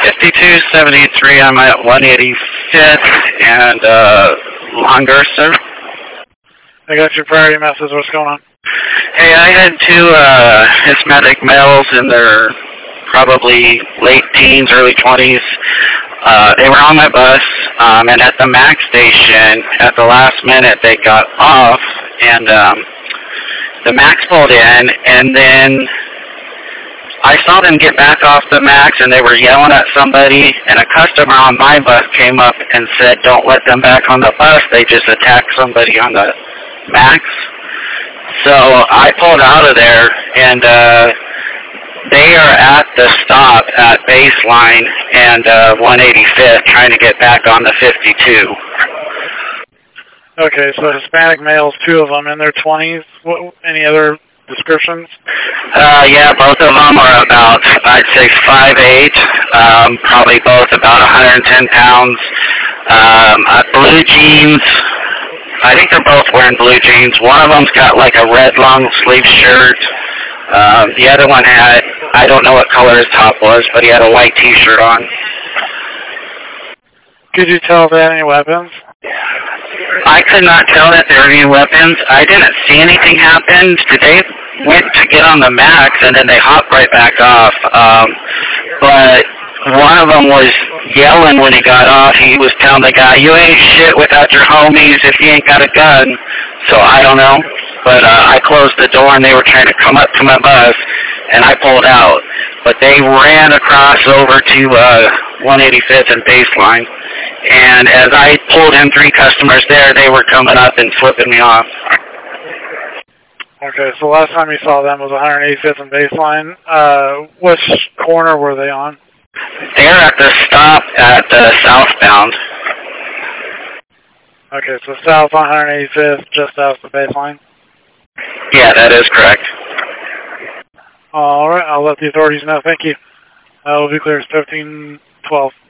5273, I'm at 185th and longer, sir. I got your priority message. What's going on? Hey, I had two Hispanic males in their probably late teens, early 20s. They were on my bus, and at the MAX station, at the last minute, they got off, and the MAX pulled in, and then I saw them get back off the MAX, and they were yelling at somebody, and a customer on my bus came up and said, "Don't let them back on the bus. They just attacked somebody on the MAX." So I pulled out of there, and they are at the stop at Baseline and 185th trying to get back on the 52. Okay, so Hispanic males, two of them in their 20s. Any other descriptions? Yeah, both of them are about, I'd say, 5'8", probably both about 110 pounds. Blue jeans. I think they're both wearing blue jeans. One of them's got like a red long sleeve shirt. The other one had, I don't know what color his top was, but he had a white t-shirt on. Could you tell if they had any weapons? I could not tell that there were any weapons. I didn't see anything happen. They went to get on the MAX, and then they hopped right back off. But one of them was yelling when he got off. He was telling the guy, "You ain't shit without your homies if you ain't got a gun." So I don't know. But I closed the door, and they were trying to come up to my bus, and I pulled out. But they ran across over to 185th and Baseline. And as I pulled in 3 customers there, they were coming up and flipping me off. Okay, so last time you saw them was 185th and Baseline. Which corner were they on? They're at the stop at southbound. Okay, so south on 185th, just south of Baseline? Yeah, that is correct. All right, I'll let the authorities know. Thank you. We'll be clear. It's 1512.